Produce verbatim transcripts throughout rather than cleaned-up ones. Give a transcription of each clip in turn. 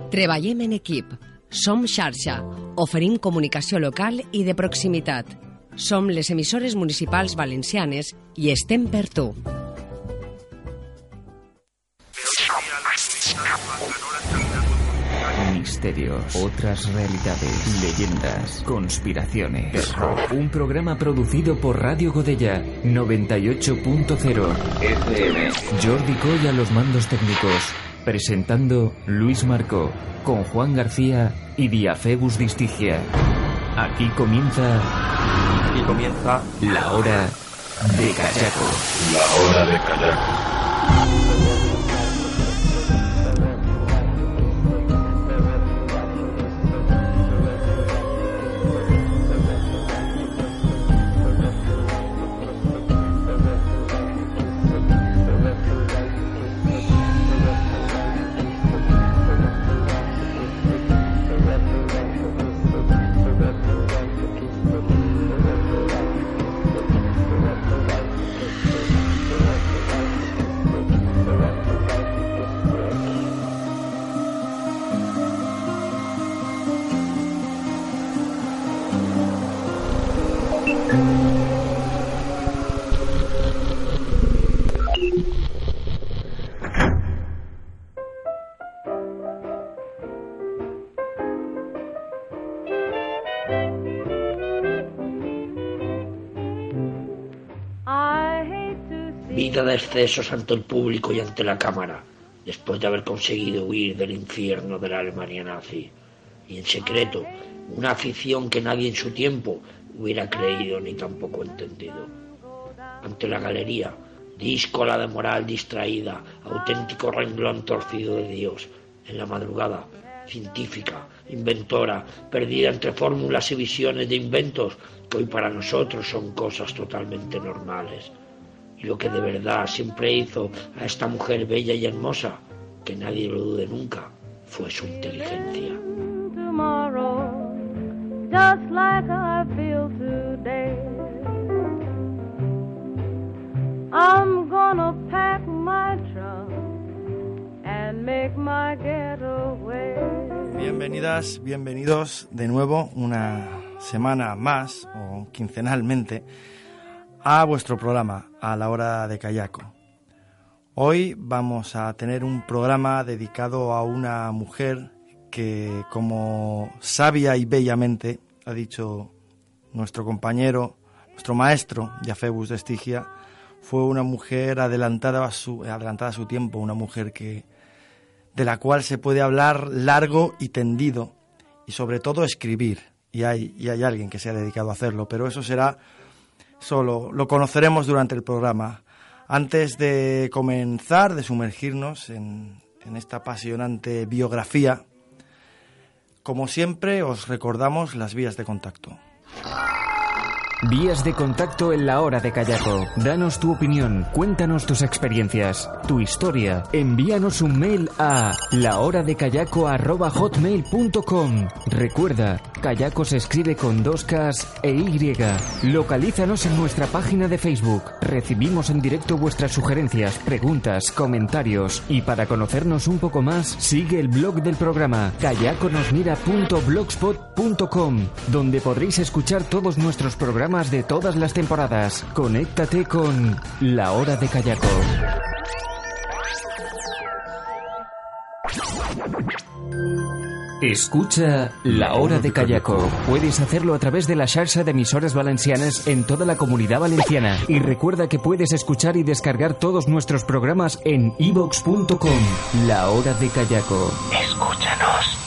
Treballem en equip. Som xarxa. Oferim comunicació local i de proximitat. Som les emissores municipals valencianes i estem per tu. Misterios, otras realidades, leyendas, conspiraciones. Terror. Un programa producido por Radio Godella noventa y ocho punto cero F M. Jordi Coll a los mandos técnicos. Presentando Luis Marco, con Juan García y Diafebus Distigia. Aquí comienza... Aquí comienza... La Hora de Callaco. La Hora de Callaco. Vida de excesos ante el público y ante la cámara, después de haber conseguido huir del infierno de la Alemania nazi. Y en secreto, una afición que nadie en su tiempo hubiera creído ni tampoco entendido. Ante la galería, díscola de moral distraída, auténtico renglón torcido de Dios. En la madrugada, científica, inventora, perdida entre fórmulas y visiones de inventos que hoy para nosotros son cosas totalmente normales. Y lo que de verdad siempre hizo a esta mujer bella y hermosa, que nadie lo dude nunca, fue su inteligencia. Bienvenidas, bienvenidos de nuevo una semana más, o quincenalmente, a vuestro programa, a la Hora de Callaco. Hoy vamos a tener un programa dedicado a una mujer que, como sabia y bellamente ha dicho nuestro compañero, nuestro maestro, Diafebus Distigia, fue una mujer adelantada a su, adelantada a su tiempo, una mujer que, de la cual se puede hablar largo y tendido, y sobre todo escribir, y hay, y hay alguien que se ha dedicado a hacerlo, pero eso será... Solo lo conoceremos durante el programa. Antes de comenzar, de sumergirnos en, en esta apasionante biografía, como siempre, os recordamos las vías de contacto. Vías de contacto en La Hora de Callaco. Danos tu opinión, cuéntanos tus experiencias, tu historia. Envíanos un mail a lahoradecallaco arroba hotmail punto com. Recuerda, Callaco se escribe con dos Ks e Y. Localízanos en nuestra página de Facebook. Recibimos en directo vuestras sugerencias, preguntas, comentarios. Y para conocernos un poco más, sigue el blog del programa, callaconosmira punto blogspot punto com, donde podréis escuchar todos nuestros programas de todas las temporadas. Conéctate con La Hora de Callaco. Escucha La Hora de Callaco. Puedes hacerlo a través de la xarxa de emisoras valencianas en toda la Comunidad Valenciana. Y recuerda que puedes escuchar y descargar todos nuestros programas en i vox punto com. La Hora de Callaco. Escúchanos.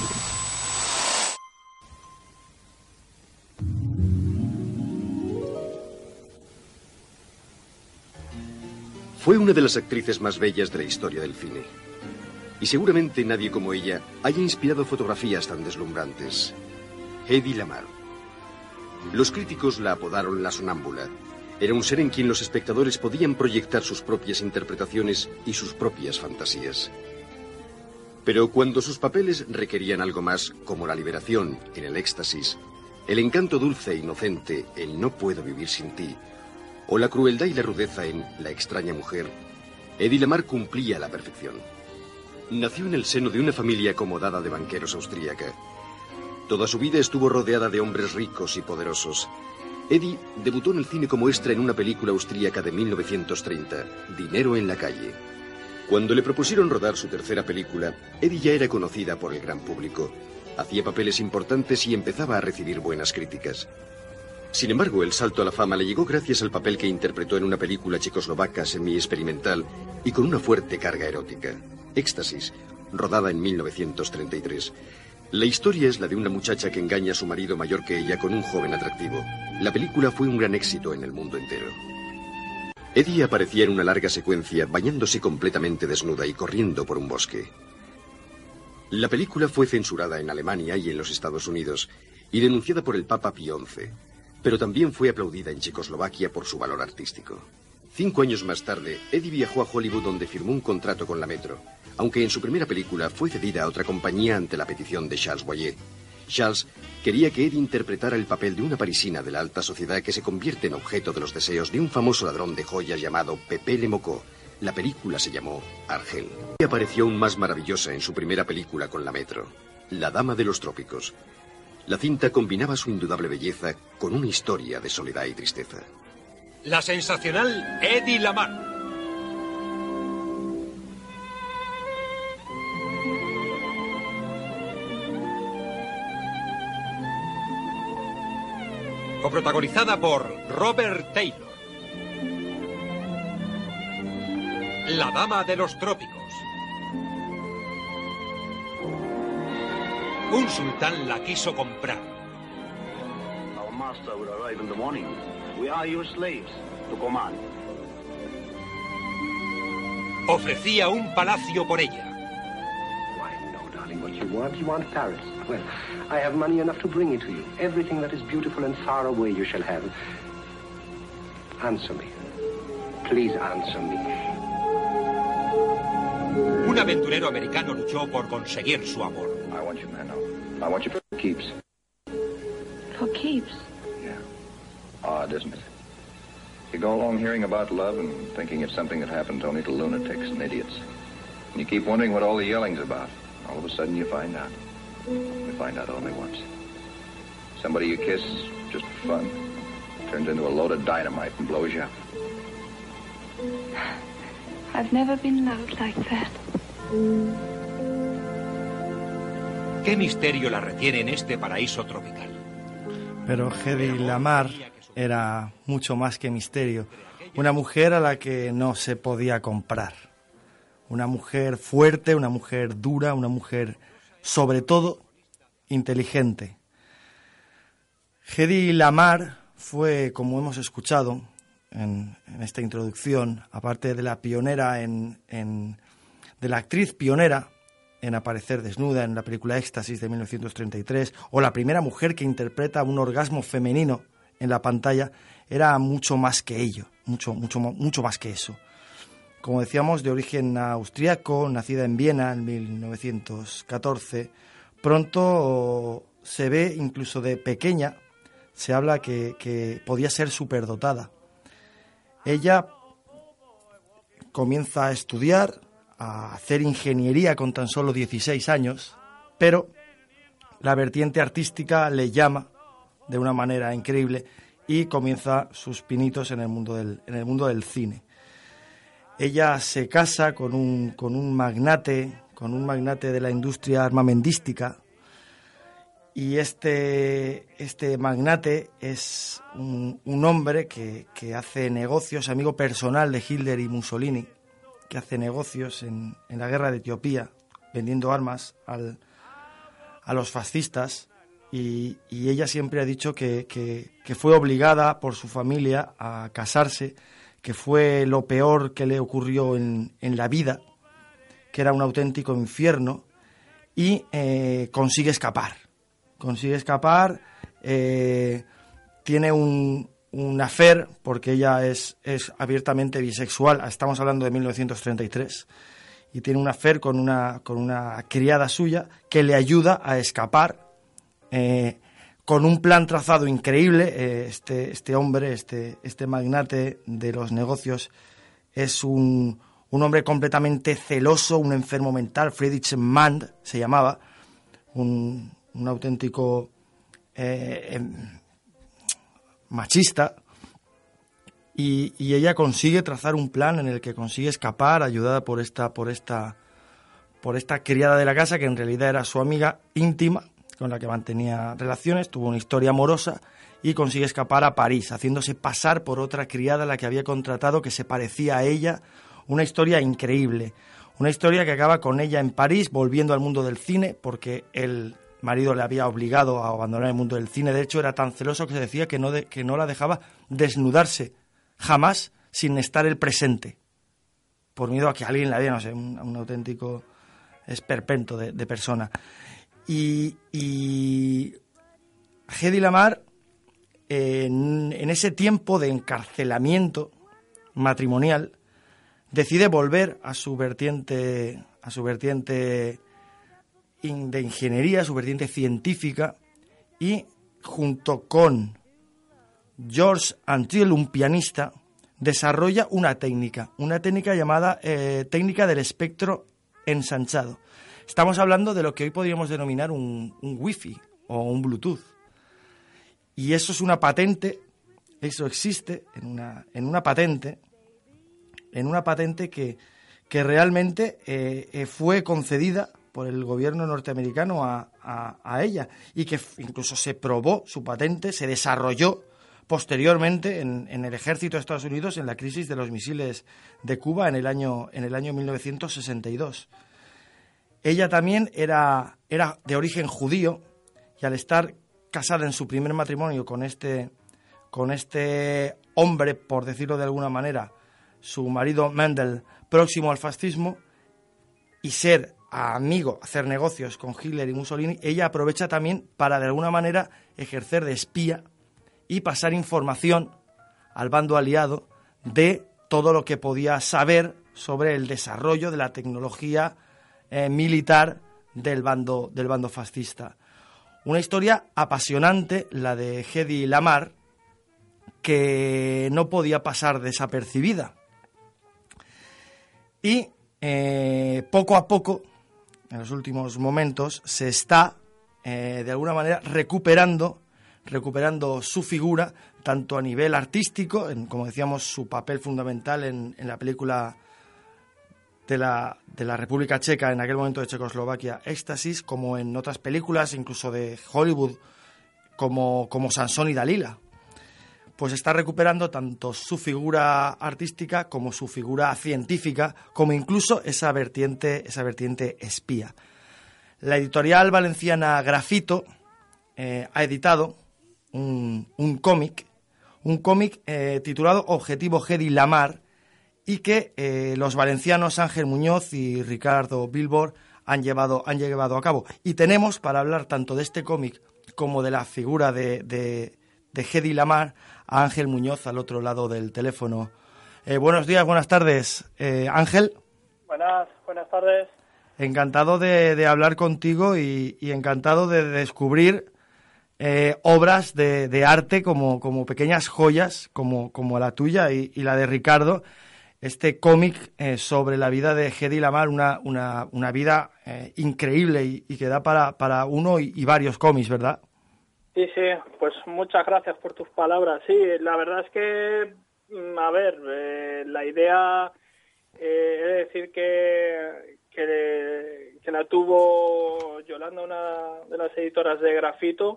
Fue una de las actrices más bellas de la historia del cine. Y seguramente nadie como ella haya inspirado fotografías tan deslumbrantes. Hedy Lamarr. Los críticos la apodaron la sonámbula. Era un ser en quien los espectadores podían proyectar sus propias interpretaciones y sus propias fantasías. Pero cuando sus papeles requerían algo más, como la liberación en El éxtasis, el encanto dulce e inocente en No puedo vivir sin ti, o la crueldad y la rudeza en La extraña mujer, Hedy Lamarr cumplía a la perfección. Nació en el seno de una familia acomodada de banqueros austríaca. Toda su vida estuvo rodeada de hombres ricos y poderosos. Eddie debutó en el cine como extra en una película austríaca de mil novecientos treinta, Dinero en la calle. Cuando le propusieron rodar su tercera película, Eddie ya era conocida por el gran público. Hacía papeles importantes y empezaba a recibir buenas críticas. Sin embargo, el salto a la fama le llegó gracias al papel que interpretó en una película checoslovaca semi-experimental y con una fuerte carga erótica, Éxtasis, rodada en mil novecientos treinta y tres. La historia es la de una muchacha que engaña a su marido mayor que ella con un joven atractivo. La película fue un gran éxito en el mundo entero. Eddie aparecía en una larga secuencia bañándose completamente desnuda y corriendo por un bosque. La película fue censurada en Alemania y en los Estados Unidos y denunciada por el Papa Pío once, pero también fue aplaudida en Checoslovaquia por su valor artístico. Cinco años más tarde, Eddie viajó a Hollywood donde firmó un contrato con la Metro, aunque en su primera película fue cedida a otra compañía ante la petición de Charles Boyer. Charles quería que Eddie interpretara el papel de una parisina de la alta sociedad que se convierte en objeto de los deseos de un famoso ladrón de joyas llamado Pépé Le Mocó. La película se llamó Argel. Y apareció aún más maravillosa en su primera película con la Metro, La Dama de los Trópicos. La cinta combinaba su indudable belleza con una historia de soledad y tristeza. La sensacional Eddie Lamar. Coprotagonizada por Robert Taylor. La Dama de los Trópicos. Un sultán la quiso comprar. Our master will arrive in the morning. We are your slaves to command. Ofrecía un palacio por ella. Why, no, darling, what you want, you want Paris. Well, I have money enough to bring it to you. Everything that is beautiful and far away you shall have. Answer me. Please answer me. Un aventurero americano luchó por conseguir su amor. I want you, man. I want you for keeps. For keeps? Yeah. Odd, isn't it? You go along hearing about love and thinking it's something that happens only to lunatics and idiots. And you keep wondering what all the yelling's about. All of a sudden you find out. You find out only once. Somebody you kiss just for fun turns into a load of dynamite and blows you up. I've never been loved like that. ¿Qué misterio la retiene en este paraíso tropical? Pero Hedy Lamarr era mucho más que misterio. Una mujer a la que no se podía comprar. Una mujer fuerte, una mujer dura, una mujer, sobre todo, inteligente. Hedy Lamarr fue, como hemos escuchado en, en esta introducción, aparte de la pionera en, en de la actriz pionera en aparecer desnuda en la película Éxtasis de mil novecientos treinta y tres, o la primera mujer que interpreta un orgasmo femenino en la pantalla, era mucho más que ello, mucho, mucho, mucho más que eso. Como decíamos, de origen austríaco, nacida en Viena en mil novecientos catorce, pronto se ve, incluso de pequeña, se habla que, que podía ser superdotada. Ella comienza a estudiar, a hacer ingeniería con tan solo dieciséis años, pero la vertiente artística le llama de una manera increíble y comienza sus pinitos en el mundo del, en el mundo del cine. Ella se casa con un, con un magnate, con un magnate de la industria armamentística, y este, este magnate es un, un hombre que, que hace negocios, amigo personal de Hitler y Mussolini, que hace negocios en, en la guerra de Etiopía, vendiendo armas al, a los fascistas, y, y ella siempre ha dicho que, que, que fue obligada por su familia a casarse, que fue lo peor que le ocurrió en, en la vida, que era un auténtico infierno, y eh, consigue escapar, consigue escapar, eh, tiene un... un affair, porque ella es, es abiertamente bisexual, estamos hablando de mil novecientos treinta y tres, y tiene un affair con una, con una criada suya que le ayuda a escapar, eh, con un plan trazado increíble. Eh, este, este hombre, este, este magnate de los negocios, es un, un hombre completamente celoso, un enfermo mental, Friedrich Mann se llamaba, un, un auténtico eh, eh, machista, y, y ella consigue trazar un plan en el que consigue escapar, ayudada por esta, por esta, por esta criada de la casa, que en realidad era su amiga íntima, con la que mantenía relaciones, tuvo una historia amorosa, y consigue escapar a París, haciéndose pasar por otra criada a la que había contratado, que se parecía a ella. Una historia increíble, una historia que acaba con ella en París, volviendo al mundo del cine, porque el marido le había obligado a abandonar el mundo del cine. De hecho, era tan celoso que se decía que no, de, que no la dejaba desnudarse jamás sin estar él presente, por miedo a que alguien la viera, no sé, un, un auténtico esperpento de, de persona. Y, y Hedy Lamarr, en, en ese tiempo de encarcelamiento matrimonial, decide volver a su vertiente, a su vertiente de ingeniería, su vertiente científica, y junto con George Antrill, un pianista, desarrolla una técnica, una técnica llamada eh, técnica del espectro ensanchado. Estamos hablando de lo que hoy podríamos denominar un, un Wi-Fi o un Bluetooth. Y eso es una patente, eso existe en una, en una patente, en una patente que, que realmente eh, eh, fue concedida por el gobierno norteamericano a, a, a ella, y que incluso se probó su patente, se desarrolló posteriormente en, en el ejército de Estados Unidos en la crisis de los misiles de Cuba en el año, en el año mil novecientos sesenta y dos. Ella también era, era de origen judío, y al estar casada en su primer matrimonio con este, con este hombre, por decirlo de alguna manera, su marido Mendel, próximo al fascismo, y ser amigo, hacer negocios con Hitler y Mussolini, ella aprovecha también para de alguna manera ejercer de espía y pasar información al bando aliado de todo lo que podía saber sobre el desarrollo de la tecnología eh, militar del bando, del bando fascista. Una historia apasionante, la de Hedy Lamarr, que no podía pasar desapercibida. Y eh, poco a poco, en los últimos momentos, se está eh, de alguna manera recuperando, recuperando su figura, tanto a nivel artístico, en, como decíamos, su papel fundamental en, en la película de la, de la República Checa, en aquel momento de Checoslovaquia, Éxtasis, como en otras películas, incluso de Hollywood, como, como Sansón y Dalila. Pues está recuperando tanto su figura artística como su figura científica, como incluso esa vertiente, esa vertiente espía. La editorial valenciana Grafito eh, ha editado un, un cómic, un cómic eh, titulado Objetivo Hedy Lamarr, y que eh, los valencianos Ángel Muñoz y Ricardo Bilbor han llevado, han llevado a cabo. Y tenemos, para hablar tanto de este cómic como de la figura de, de, de Hedy Lamarr, a Ángel Muñoz al otro lado del teléfono. Eh, buenos días, buenas tardes, eh, Ángel. Buenas, buenas tardes. Encantado de, de hablar contigo y, y encantado de descubrir eh, obras de, de arte como, como pequeñas joyas, como, como la tuya y, y la de Ricardo. Este cómic eh, sobre la vida de Hedy Lamarr, una, una, una vida eh, increíble y, y que da para, para uno y, y varios cómics, ¿verdad? Sí, sí, pues muchas gracias por tus palabras. Sí, la verdad es que, a ver, eh, la idea eh, es decir que, que, que la tuvo Yolanda, una de las editoras de Grafito,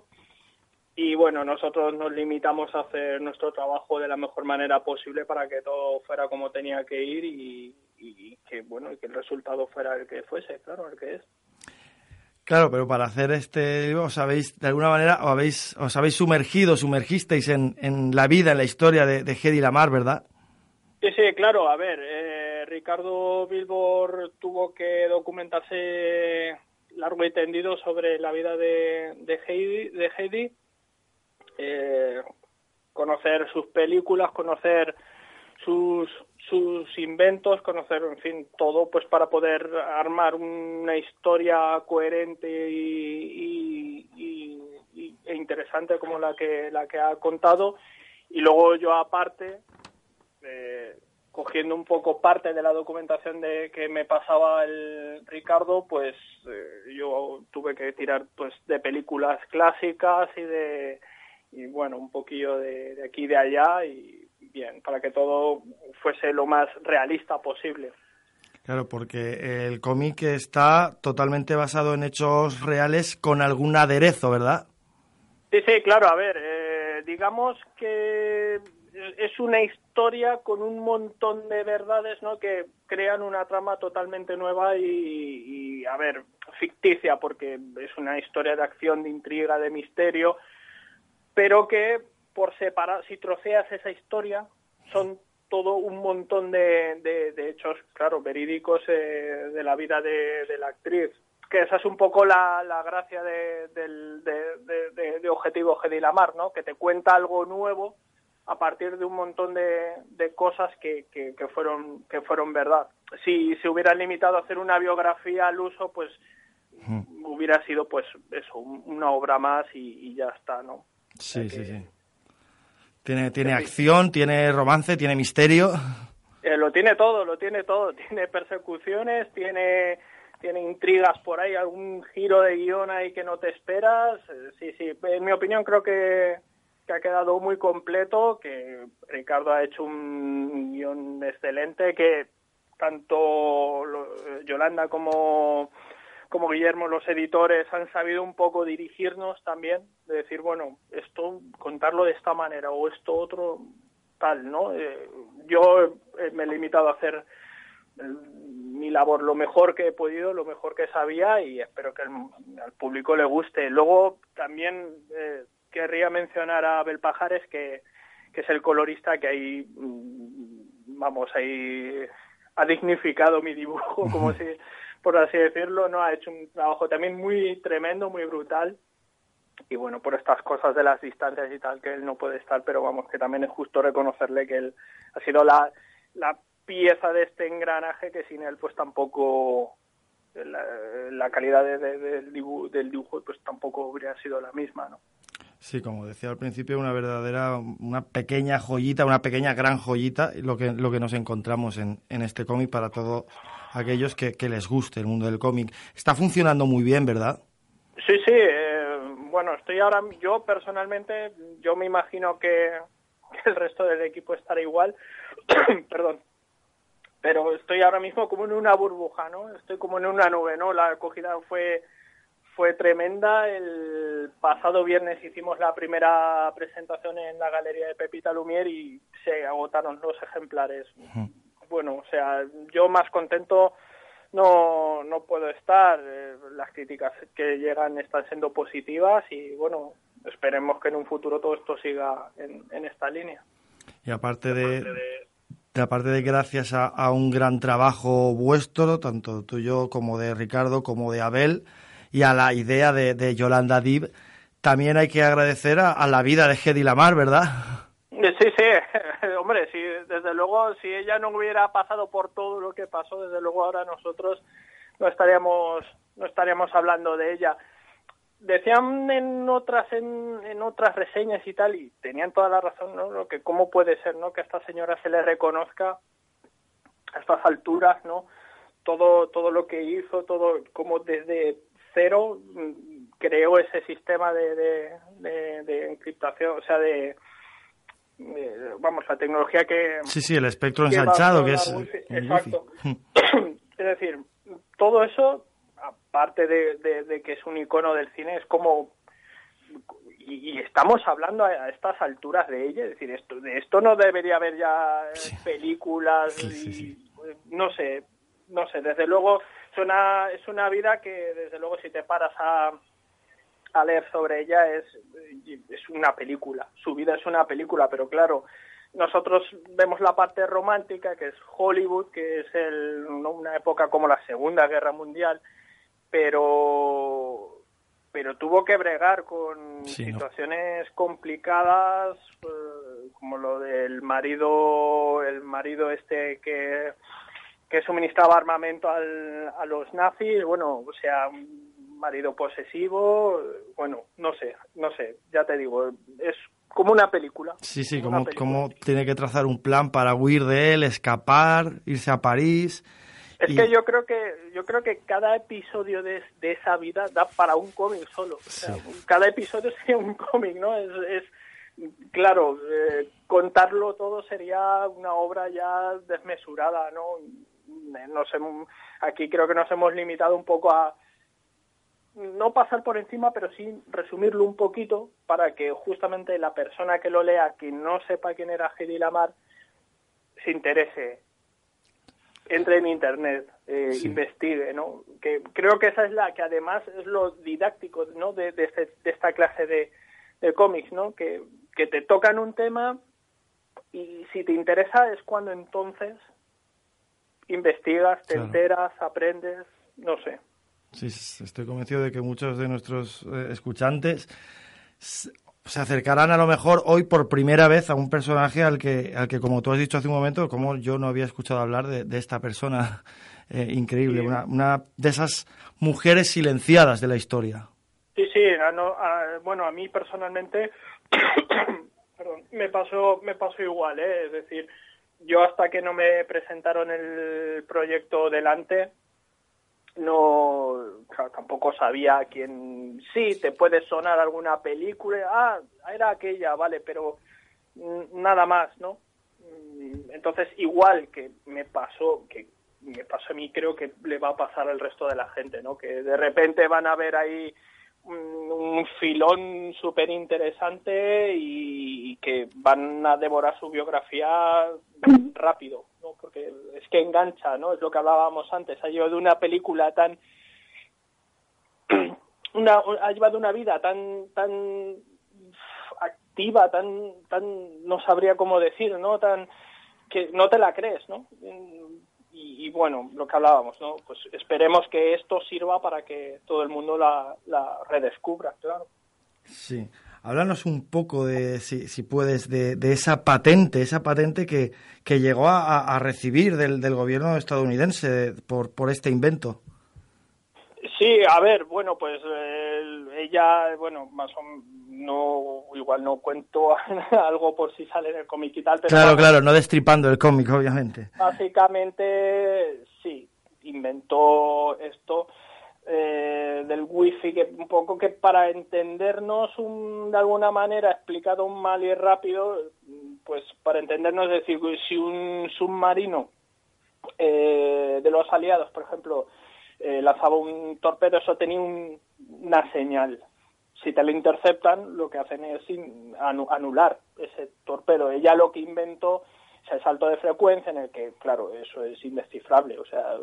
y bueno, nosotros nos limitamos a hacer nuestro trabajo de la mejor manera posible para que todo fuera como tenía que ir y, y que bueno, y que el resultado fuera el que fuese, claro, el que es. Claro, pero para hacer este libro os habéis, de alguna manera, os habéis, os habéis sumergido, sumergisteis en, en la vida, en la historia de, de Hedy Lamarr, ¿verdad? Sí, sí, claro. A ver, eh, Ricardo Bilbor tuvo que documentarse largo y tendido sobre la vida de, de Hedy, de Hedy. Eh, conocer sus películas, conocer sus sus inventos, conocer, en fin, todo, pues para poder armar una historia coherente y, y, y, y e interesante como la que la que ha contado. Y luego yo aparte, eh, cogiendo un poco parte de la documentación de que me pasaba el Ricardo, pues eh, yo tuve que tirar pues de películas clásicas y de y bueno, un poquillo de, de aquí y de allá, y bien, para que todo fuese lo más realista posible. Claro, porque el cómic está totalmente basado en hechos reales con algún aderezo, ¿verdad? Sí, sí, claro, a ver, eh, digamos que es una historia con un montón de verdades, ¿no?, que crean una trama totalmente nueva y, y, a ver, ficticia, porque es una historia de acción, de intriga, de misterio, pero que por separar, si troceas esa historia, son todo un montón de, de, de hechos, claro, verídicos eh, de la vida de, de la actriz. Que esa es un poco la, la gracia de, de, de, de, de Objetivo Hedy Lamarr, ¿no? Que te cuenta algo nuevo a partir de un montón de, de cosas que, que, que fueron que fueron verdad. Si se hubieran limitado a hacer una biografía al uso, pues hmm. hubiera sido pues eso, una obra más y, y ya está, ¿no? Sí, que, sí, sí. Tiene, tiene acción, tiene romance, tiene misterio. Eh, lo tiene todo, lo tiene todo. Tiene persecuciones, tiene... tiene intrigas por ahí, algún giro de guión ahí que no te esperas. Sí, sí, en mi opinión creo que, que ha quedado muy completo, que Ricardo ha hecho un guión excelente, que tanto Yolanda como, como Guillermo, los editores, han sabido un poco dirigirnos también, de decir, bueno, esto, contarlo de esta manera o esto otro, tal, ¿no? Eh, yo me he limitado a hacer mi labor lo mejor que he podido, lo mejor que sabía, y espero que al, al público le guste. Luego también eh, querría mencionar a Abel Pajares, que, que es el colorista que ahí, vamos, ahí ha dignificado mi dibujo, como si, por así decirlo, no ha hecho un trabajo también muy tremendo, muy brutal. Y bueno, por estas cosas de las distancias y tal, que él no puede estar, pero vamos, que también es justo reconocerle que él ha sido la, la pieza de este engranaje, que sin él pues tampoco la, la calidad de, de, del, dibujo, del dibujo pues tampoco habría sido la misma, ¿no? Sí, como decía al principio, una verdadera, una pequeña joyita, una pequeña gran joyita, lo que lo que nos encontramos en, en este cómic para todos aquellos que, que les guste el mundo del cómic. Está funcionando muy bien, ¿verdad? Sí, sí, eh, bueno, estoy ahora, yo personalmente, yo me imagino que, que el resto del equipo estará igual, perdón, pero estoy ahora mismo como en una burbuja, ¿no? Estoy como en una nube, ¿no? La acogida fue fue tremenda. El pasado viernes hicimos la primera presentación en la galería de Pepita Lumière y se agotaron los ejemplares. Uh-huh. Bueno, o sea, yo más contento no no puedo estar. Eh, las críticas que llegan están siendo positivas y, bueno, esperemos que en un futuro todo esto siga en, en esta línea. Y aparte de... de... Aparte de gracias a, a un gran trabajo vuestro, tanto tuyo como de Ricardo, como de Abel, y a la idea de, de Yolanda Dib, también hay que agradecer a, a la vida de Hedy Lamarr, ¿verdad? Sí, sí, hombre, sí, desde luego, si ella no hubiera pasado por todo lo que pasó, desde luego ahora nosotros no estaríamos, no estaríamos hablando de ella. Decían en otras en, en otras reseñas y tal, y tenían toda la razón, ¿no? Lo que cómo puede ser, ¿no?, que a esta señora se le reconozca a estas alturas, ¿no?, todo todo lo que hizo, todo como desde cero creó ese sistema de de, de, de encriptación, o sea, de, de vamos, la tecnología que sí sí el espectro ensanchado, que es exacto. Es decir, todo eso, aparte de, de, de que es un icono del cine, es como, y, y estamos hablando a, a estas alturas de ella, es decir, esto de esto no debería haber ya sí. películas, sí, sí, sí. Y, no sé, no sé, desde luego es una, es una vida que desde luego si te paras a, a leer sobre ella es, es una película, su vida es una película, pero claro, nosotros vemos la parte romántica, que es Hollywood, que es el, ¿no?, una época como la Segunda Guerra Mundial, pero pero tuvo que bregar con sí, situaciones ¿no? complicadas, eh, como lo del marido, el marido este que, que suministraba armamento al, a los nazis, bueno, o sea, marido posesivo, bueno, no sé, no sé, ya te digo, es como una película. Sí, sí, como, como tiene que trazar un plan para huir de él, escapar, irse a París. Es y... que yo creo que yo creo que cada episodio de, de esa vida da para un cómic solo. O sea, sí. Cada episodio sería un cómic, ¿no? Es, es claro, eh, contarlo todo sería una obra ya desmesurada, ¿no? Nos hemos, aquí creo que nos hemos limitado un poco a no pasar por encima, pero sí resumirlo un poquito para que justamente la persona que lo lea, que no sepa quién era Hedy Lamarr, se interese, entre en internet, eh, sí. investigue, ¿no? Que creo que esa es la que además es lo didáctico, ¿no? De, de, este, de esta clase de, de cómics, ¿no? Que, que te tocan un tema y si te interesa es cuando entonces investigas, te claro. enteras, aprendes, no sé. Sí, estoy convencido de que muchos de nuestros eh, escuchantes se acercarán a lo mejor hoy por primera vez a un personaje al que, al que como tú has dicho hace un momento, como yo no había escuchado hablar de, de esta persona eh, increíble, sí. una, una de esas mujeres silenciadas de la historia. Sí, sí, no, a, bueno, a mí personalmente perdón, me pasó, me pasó igual, ¿eh? Es decir, yo hasta que no me presentaron el proyecto delante, no, claro, tampoco sabía quién. Sí, te puede sonar alguna película, ah, era aquella, vale, pero nada más, ¿no? Entonces, igual que me pasó, que me pasó a mí, creo que le va a pasar al resto de la gente, ¿no? Que de repente van a ver ahí un, un filón súper interesante y, y que van a devorar su biografía rápido, ¿no? Porque es que engancha, ¿no? Es lo que hablábamos antes. Ha llevado una película tan una ha llevado una vida tan tan activa, tan tan no sabría cómo decir, ¿no? Tan que no te la crees, ¿no? Y, y bueno, lo que hablábamos, ¿no? Pues esperemos que esto sirva para que todo el mundo la, la redescubra, claro. Sí. Háblanos un poco, de si, si puedes, de, de esa patente, esa patente que, que llegó a, a recibir del, del gobierno estadounidense por, por este invento. Sí, a ver, bueno, pues eh, ella, bueno, más o menos, no, igual no cuento algo por si sale en el cómic y tal, pero... Claro, claro, no destripando el cómic, obviamente. Básicamente, sí, inventó esto... Eh, del wifi, que un poco que para entendernos un, de alguna manera explicado un mal y rápido, pues para entendernos, es decir, si un submarino eh, de los aliados, por ejemplo, eh, lanzaba un torpedo, eso tenía un, una señal. Si te lo interceptan, lo que hacen es anular ese torpedo. Ella lo que inventó es el salto de frecuencia, en el que, claro, eso es indescifrable, o sea,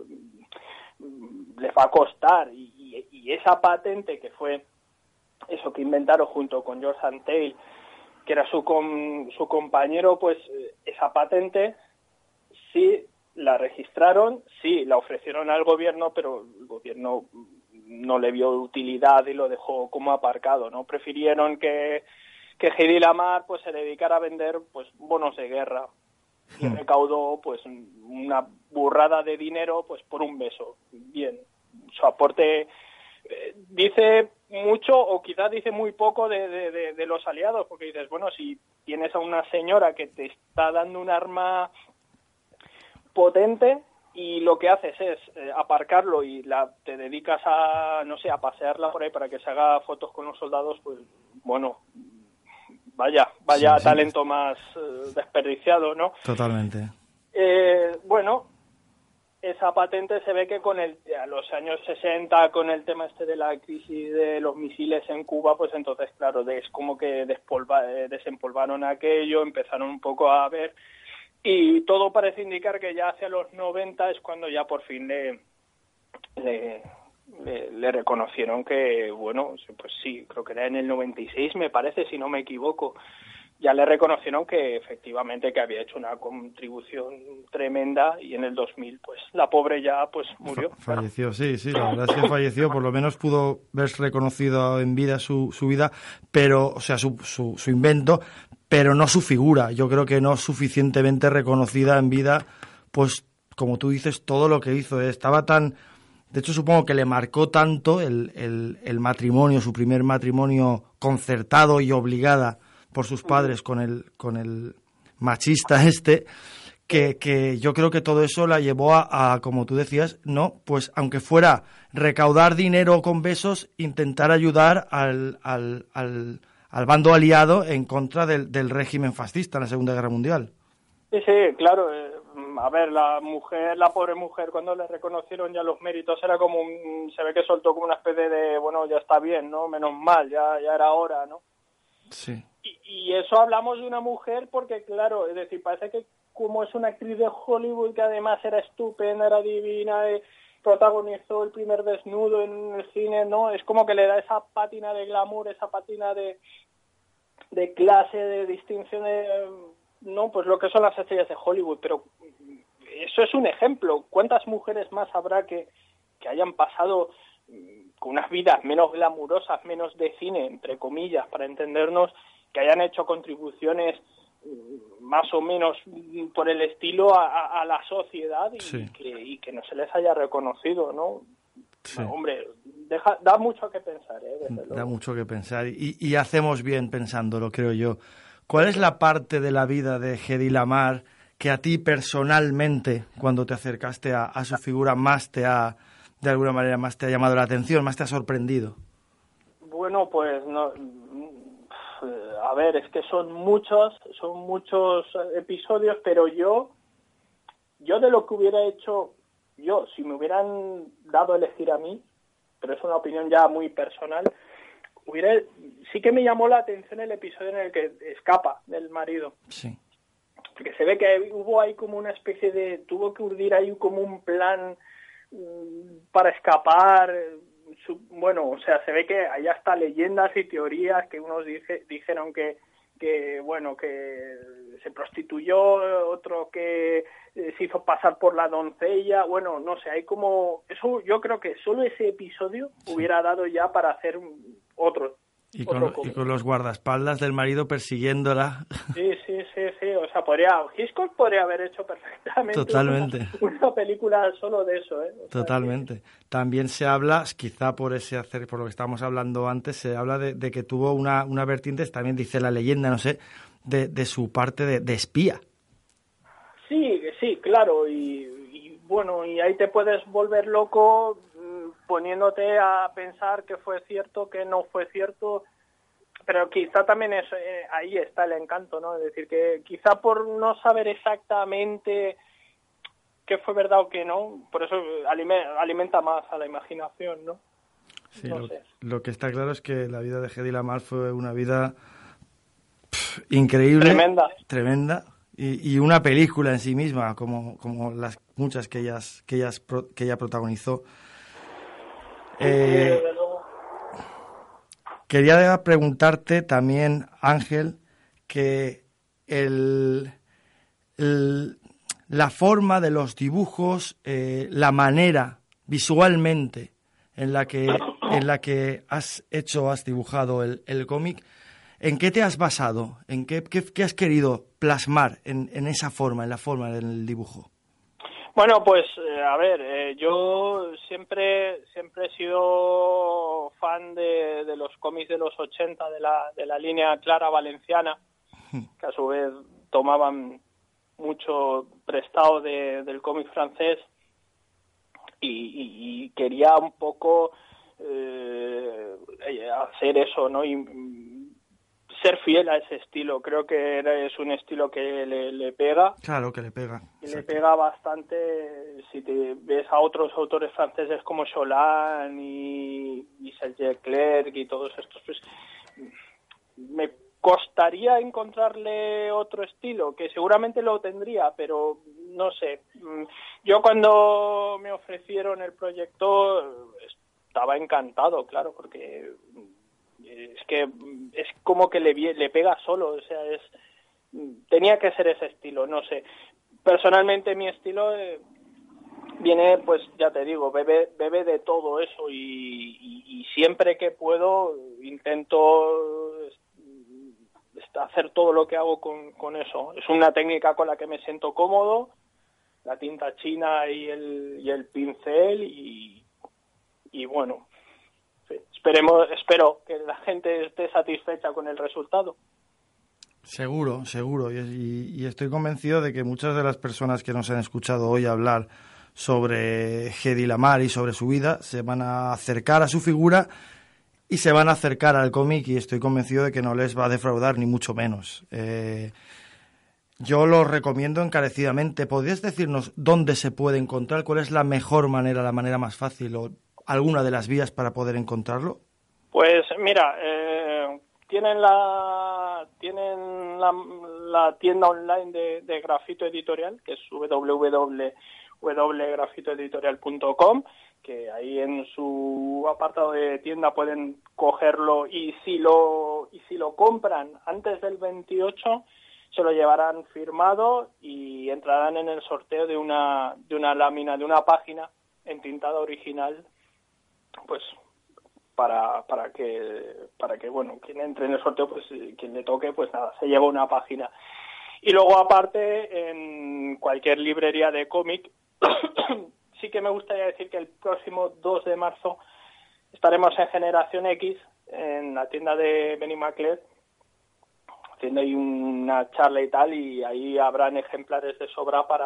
les va a costar, y, y, y esa patente que fue eso que inventaron junto con George Antheil, que era su com, su compañero, pues esa patente sí la registraron, sí la ofrecieron al gobierno, pero el gobierno no le vio utilidad y lo dejó como aparcado, ¿no? Prefirieron que que Hedy Lamarr pues se dedicara a vender pues bonos de guerra. Y recaudó pues una burrada de dinero pues por un beso. Bien, su aporte eh, dice mucho o quizás dice muy poco de, de, de, de los aliados, porque dices, bueno, si tienes a una señora que te está dando un arma potente y lo que haces es eh, aparcarlo y la te dedicas a, no sé, a pasearla por ahí para que se haga fotos con los soldados, pues bueno... Vaya, vaya sí, talento sí. más eh, desperdiciado, ¿no? Totalmente. Eh, bueno, esa patente se ve que con el a los años sesenta, con el tema este de la crisis de los misiles en Cuba, pues entonces, claro, es como que despolva, eh, desempolvaron aquello, empezaron un poco a ver, y todo parece indicar que ya hacia los noventa es cuando ya por fin le... le Le, le reconocieron que, bueno, pues sí, creo que era en el noventa y seis, me parece, si no me equivoco, ya le reconocieron que efectivamente que había hecho una contribución tremenda y en el dos mil, pues, la pobre ya, pues, murió. Falleció, claro. sí, sí, la verdad es que falleció, por lo menos pudo verse reconocido en vida su, su vida, pero, o sea, su, su, su invento, pero no su figura. Yo creo que no suficientemente reconocida en vida, pues, como tú dices, todo lo que hizo. Estaba tan... De hecho, supongo que le marcó tanto el, el, el matrimonio, su primer matrimonio concertado y obligada por sus padres con el, con el machista este, que, que yo creo que todo eso la llevó a, a, como tú decías, no, pues aunque fuera recaudar dinero con besos, intentar ayudar al, al, al, al bando aliado en contra del, del régimen fascista en la Segunda Guerra Mundial. Sí, sí, claro. Eh, a ver, la mujer, la pobre mujer, cuando le reconocieron ya los méritos, era como un, se ve que soltó como una especie de, bueno, ya está bien, ¿no? Menos mal, ya, ya era hora, ¿no? Sí. Y, y eso hablamos de una mujer porque, claro, es decir, parece que como es una actriz de Hollywood que además era estupenda, era divina, eh, protagonizó el primer desnudo en el cine, ¿no? Es como que le da esa pátina de glamour, esa pátina de, de clase, de distinción, de, no, pues lo que son las estrellas de Hollywood, pero eso es un ejemplo. ¿Cuántas mujeres más habrá que, que hayan pasado con unas vidas menos glamurosas, menos de cine, entre comillas, para entendernos, que hayan hecho contribuciones más o menos por el estilo a, a, a la sociedad y, sí. que, y que no se les haya reconocido, ¿no? Sí. No, hombre, deja, da mucho que pensar, ¿eh? Desde da luego. mucho que pensar y, y hacemos bien pensándolo, creo yo. ¿Cuál es la parte de la vida de Hedy Lamarr que a ti personalmente, cuando te acercaste a, a su figura, más te ha, de alguna manera, más te ha llamado la atención, más te ha sorprendido? Bueno, pues no... A ver, es que son muchos, son muchos episodios, pero yo, yo de lo que hubiera hecho, yo, si me hubieran dado a elegir a mí, pero es una opinión ya muy personal, hubiera, sí que me llamó la atención el episodio en el que escapa del marido. Sí. Porque se ve que hubo ahí como una especie de, tuvo que urdir ahí como un plan um, para escapar. Su, bueno, o sea, se ve que hay hasta leyendas y teorías que unos dije, dijeron que, que, bueno, que se prostituyó, otro que eh, se hizo pasar por la doncella, bueno, no sé, hay como, eso yo creo que solo ese episodio sí. hubiera dado ya para hacer otro. Y con, otro y con los guardaespaldas del marido persiguiéndola. Sí, sí, sí, sí, o sea, podría, Hitchcock podría haber hecho perfectamente Totalmente. Una, una película solo de eso, ¿eh? O Totalmente. Sea, que... También se habla, quizá por ese hacer, por lo que estábamos hablando antes, se habla de, de que tuvo una, una vertiente, también dice la leyenda, no sé, de, de su parte de, de espía. Sí, sí, claro, y, y bueno, y ahí te puedes volver loco poniéndote a pensar que fue cierto, que no fue cierto, pero quizá también es, eh, ahí está el encanto, ¿no? Es decir, que quizá por no saber exactamente qué fue verdad o qué no, por eso alimenta más a la imaginación, ¿no? Sí, no lo, sé. lo que está claro es que la vida de Hedy Lamarr fue una vida pff, increíble, tremenda, tremenda y, y una película en sí misma, como, como las muchas que, ellas, que, ellas, que ella protagonizó. Eh, quería preguntarte también, Ángel, que el, el, la forma de los dibujos, eh, la manera visualmente en la que en la que has hecho, has dibujado el, el cómic, ¿en qué te has basado? ¿En qué, qué, qué has querido plasmar en, en esa forma, en la forma del dibujo? Bueno, pues eh, a ver, eh, yo siempre siempre he sido fan de, de los cómics de los ochenta, de la de la línea clara valenciana, que a su vez tomaban mucho prestado de, del cómic francés y, y, y quería un poco eh, hacer eso, ¿no? Y, ser fiel a ese estilo, creo que es un estilo que le, le pega. Claro, que le pega. Y le pega bastante, si te ves a otros autores franceses como Cholan y Michel Leclerc y todos estos, pues me costaría encontrarle otro estilo, que seguramente lo tendría, pero no sé. Yo cuando me ofrecieron el proyecto estaba encantado, claro, porque... es que es como que le, le pega solo, o sea, es tenía que ser ese estilo, no sé. Personalmente mi estilo eh, viene, pues ya te digo, bebe, bebe de todo eso y, y, y siempre que puedo intento hacer todo lo que hago con, con eso. Es una técnica con la que me siento cómodo, la tinta china y el, y el pincel y y bueno, esperemos, espero que la gente esté satisfecha con el resultado. Seguro, seguro, y, y, y estoy convencido de que muchas de las personas que nos han escuchado hoy hablar sobre Hedy Lamarr y sobre su vida se van a acercar a su figura y se van a acercar al cómic, y estoy convencido de que no les va a defraudar, ni mucho menos. Eh, yo lo recomiendo encarecidamente. ¿Podrías decirnos dónde se puede encontrar? ¿Cuál es la mejor manera, la manera más fácil o alguna de las vías para poder encontrarlo? Pues mira, eh, tienen la tienen la, la tienda online de, de Grafito Editorial, que es doble u doble u doble u punto grafito editorial punto com, que ahí en su apartado de tienda pueden cogerlo, y si lo y si lo compran antes del veintiocho se lo llevarán firmado y entrarán en el sorteo de una de una lámina, de una página entintada original, pues para para que para que bueno, quien entre en el sorteo, pues quien le toque, pues nada, se lleva una página. Y luego, aparte, en cualquier librería de cómic, sí que me gustaría decir que el próximo dos de marzo estaremos en Generación X, en la tienda de Benny Macleod, haciendo ahí una charla y tal, y ahí habrán ejemplares de sobra para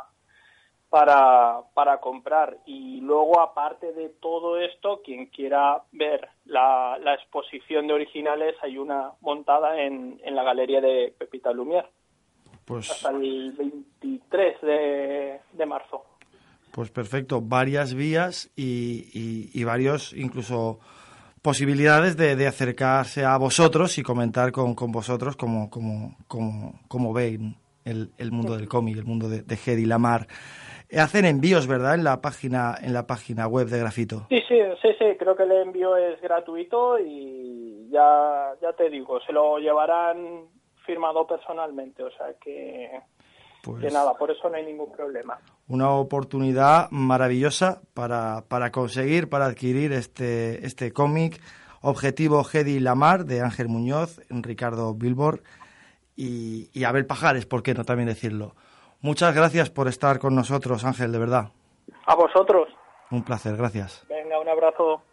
para para comprar. Y luego, aparte de todo esto, quien quiera ver la, la exposición de originales, hay una montada en, en la galería de Pepita Lumière, pues hasta el veintitrés de marzo. Pues perfecto, varias vías y, y, y varios, incluso posibilidades de, de acercarse a vosotros y comentar con, con vosotros cómo como, como, como ven el, el mundo del cómic, el mundo de, de Hedy Lamarr. Hacen envíos, ¿verdad?, en la página en la página web de Grafito. Sí, sí, sí, sí, creo que el envío es gratuito y ya ya te digo, se lo llevarán firmado personalmente, o sea que, pues, que nada, por eso no hay ningún problema. Una oportunidad maravillosa para, para conseguir, para adquirir este este cómic, Objetivo Hedy Lamarr, de Ángel Muñoz, Ricardo Bilbor y, y Abel Pajares, ¿por qué no también decirlo? Muchas gracias por estar con nosotros, Ángel, de verdad. A vosotros. Un placer, gracias. Venga, un abrazo.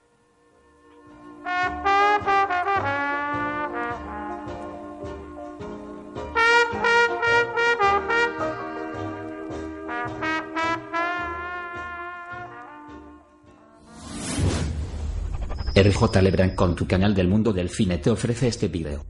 R J Lebrán, con tu canal del mundo del cine, te ofrece este vídeo.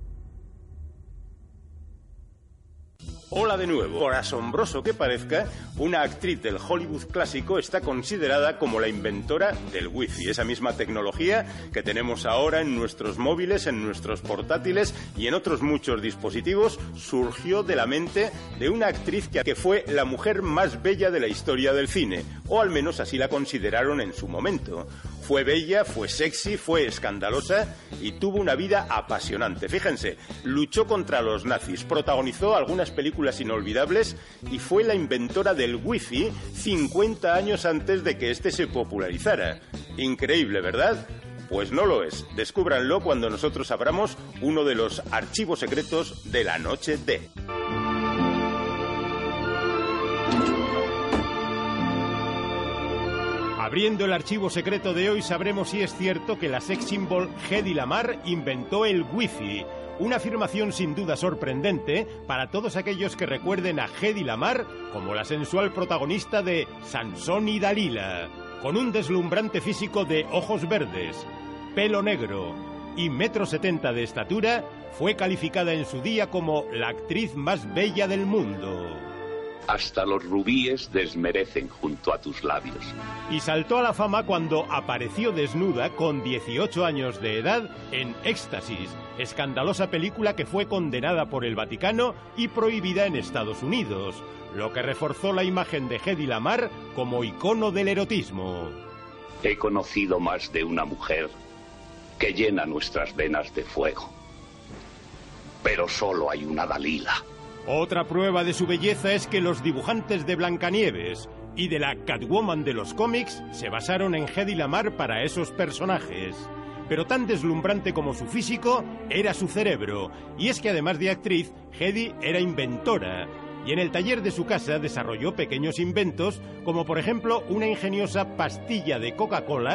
Hola de nuevo. Por asombroso que parezca, una actriz del Hollywood clásico está considerada como la inventora del wifi, esa misma tecnología que tenemos ahora en nuestros móviles, en nuestros portátiles y en otros muchos dispositivos. Surgió de la mente de una actriz que fue la mujer más bella de la historia del cine, o al menos así la consideraron en su momento. Fue bella, fue sexy, fue escandalosa y tuvo una vida apasionante. Fíjense, luchó contra los nazis, protagonizó algunas películas inolvidables y fue la inventora del wifi cincuenta años antes de que este se popularizara. Increíble, ¿verdad? Pues no lo es. Descúbranlo cuando nosotros abramos uno de los archivos secretos de la noche de... Abriendo el archivo secreto de hoy sabremos si es cierto que la sex symbol Hedy Lamarr inventó el wifi. Una afirmación sin duda sorprendente para todos aquellos que recuerden a Hedy Lamarr como la sensual protagonista de Sansón y Dalila, con un deslumbrante físico de ojos verdes, pelo negro y metro setenta de estatura. Fue calificada en su día como la actriz más bella del mundo. Hasta los rubíes desmerecen junto a tus labios. Y saltó a la fama cuando apareció desnuda con dieciocho años de edad en Éxtasis, escandalosa película que fue condenada por el Vaticano y prohibida en Estados Unidos, lo que reforzó la imagen de Hedy Lamarr como icono del erotismo. He conocido más de una mujer que llena nuestras venas de fuego, pero solo hay una Dalila. Otra prueba de su belleza es que los dibujantes de Blancanieves y de la Catwoman de los cómics se basaron en Hedy Lamarr para esos personajes. Pero tan deslumbrante como su físico era su cerebro, y es que además de actriz, Hedy era inventora, y en el taller de su casa desarrolló pequeños inventos, como por ejemplo una ingeniosa pastilla de Coca-Cola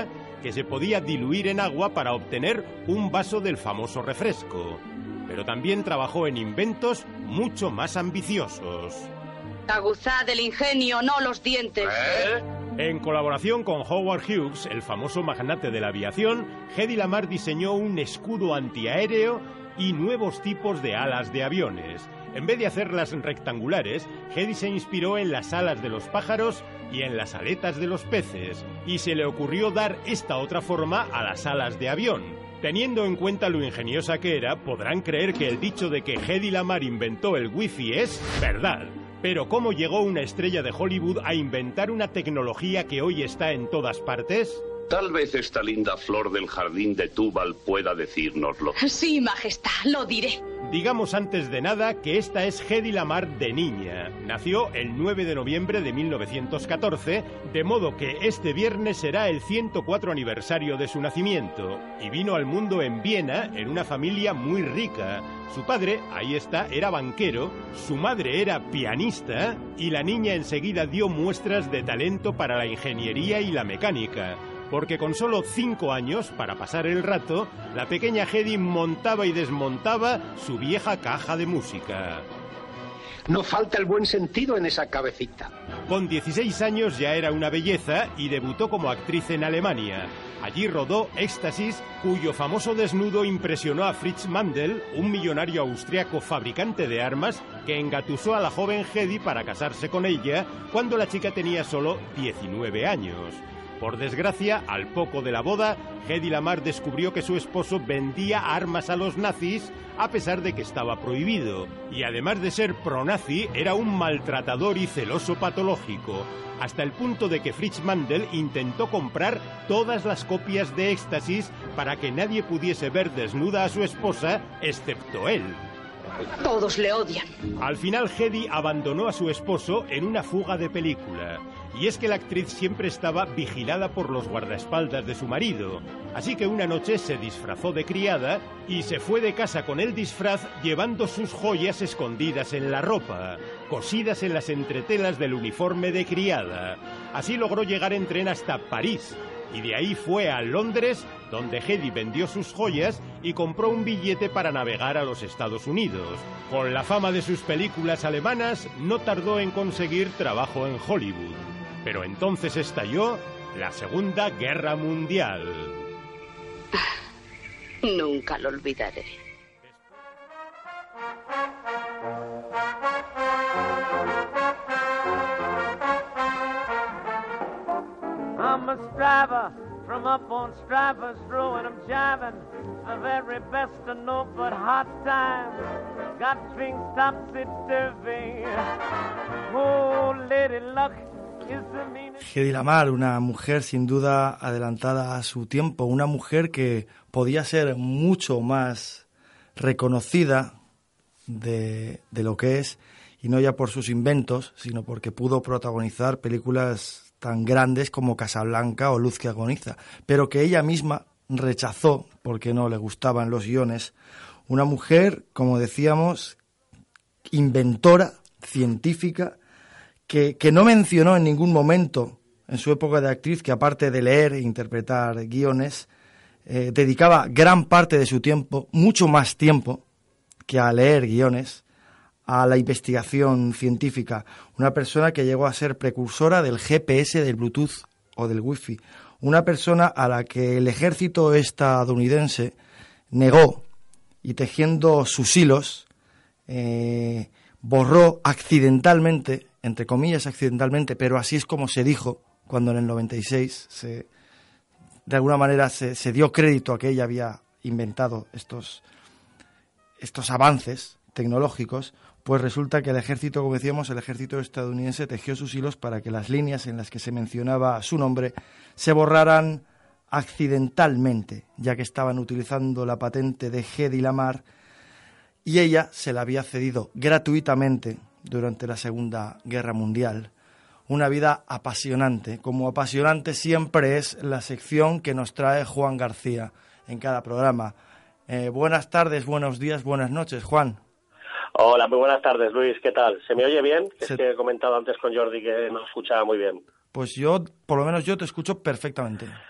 que se podía diluir en agua para obtener un vaso del famoso refresco. Pero también trabajó en inventos mucho más ambiciosos. Aguzad el ingenio, no los dientes. ¿Eh? En colaboración con Howard Hughes, el famoso magnate de la aviación, Hedy Lamarr diseñó un escudo antiaéreo y nuevos tipos de alas de aviones. En vez de hacerlas rectangulares, Hedy se inspiró en las alas de los pájaros y en las aletas de los peces, y se le ocurrió dar esta otra forma a las alas de avión. Teniendo en cuenta lo ingeniosa que era, podrán creer que el dicho de que Hedy Lamarr inventó el wifi es verdad. Pero ¿cómo llegó una estrella de Hollywood a inventar una tecnología que hoy está en todas partes? Tal vez esta linda flor del jardín de Túbal pueda decírnoslo. Sí, majestad, lo diré. Digamos antes de nada que esta es Hedy Lamarr de niña. Nació el nueve de noviembre de mil novecientos catorce, de modo que este viernes será el ciento cuatro aniversario de su nacimiento. Y vino al mundo en Viena, en una familia muy rica. Su padre, ahí está, era banquero, su madre era pianista, y la niña enseguida dio muestras de talento para la ingeniería y la mecánica. Porque con solo cinco años, para pasar el rato, la pequeña Hedy montaba y desmontaba su vieja caja de música. No falta el buen sentido en esa cabecita. Con dieciséis años ya era una belleza y debutó como actriz en Alemania. Allí rodó Éxtasis, cuyo famoso desnudo impresionó a Fritz Mandel, un millonario austriaco fabricante de armas que engatusó a la joven Hedy para casarse con ella cuando la chica tenía solo diecinueve años. Por desgracia, al poco de la boda, Hedy Lamarr descubrió que su esposo vendía armas a los nazis a pesar de que estaba prohibido. Y además de ser pro-nazi, era un maltratador y celoso patológico, hasta el punto de que Fritz Mandel intentó comprar todas las copias de Éxtasis para que nadie pudiese ver desnuda a su esposa, excepto él. Todos le odian. Al final, Hedy abandonó a su esposo en una fuga de película. Y es que la actriz siempre estaba vigilada por los guardaespaldas de su marido. Así que una noche se disfrazó de criada y se fue de casa con el disfraz llevando sus joyas escondidas en la ropa, cosidas en las entretelas del uniforme de criada. Así logró llegar en tren hasta París. Y de ahí fue a Londres, donde Hedy vendió sus joyas y compró un billete para navegar a los Estados Unidos. Con la fama de sus películas alemanas, no tardó en conseguir trabajo en Hollywood. Pero entonces estalló la Segunda Guerra Mundial. Nunca lo olvidaré. I'm a striver from up on Strivers Row and I'm jiving the very best I know but hot times got swing topsy turvy. Oh, Lady Luck. Hedy Lamarr, una mujer sin duda adelantada a su tiempo, una mujer que podía ser mucho más reconocida de, de lo que es, y no ya por sus inventos, sino porque pudo protagonizar películas tan grandes como Casablanca o Luz que agoniza, pero que ella misma rechazó porque no le gustaban los guiones. Una mujer, como decíamos, inventora, científica, Que, que no mencionó en ningún momento en su época de actriz que aparte de leer e interpretar guiones, eh, dedicaba gran parte de su tiempo, mucho más tiempo que a leer guiones, a la investigación científica. Una persona que llegó a ser precursora del G P S, del Bluetooth o del Wi-Fi. Una persona a la que el ejército estadounidense negó y tejiendo sus hilos, eh, borró accidentalmente, entre comillas accidentalmente, pero así es como se dijo cuando en el noventa y seis se, de alguna manera se, se dio crédito a que ella había inventado estos, estos avances tecnológicos, pues resulta que el ejército, como decíamos, el ejército estadounidense tejió sus hilos para que las líneas en las que se mencionaba su nombre se borraran accidentalmente, ya que estaban utilizando la patente de Hedy Lamarr y ella se la había cedido gratuitamente durante la Segunda Guerra Mundial. Una vida apasionante, como apasionante siempre es la sección que nos trae Juan García en cada programa. Eh, buenas tardes, buenos días, buenas noches, Juan. Hola, muy buenas tardes, Luis, ¿qué tal? ¿Se me oye bien? Se... Es que he comentado antes con Jordi que no escuchaba muy bien. Pues yo, por lo menos yo te escucho perfectamente.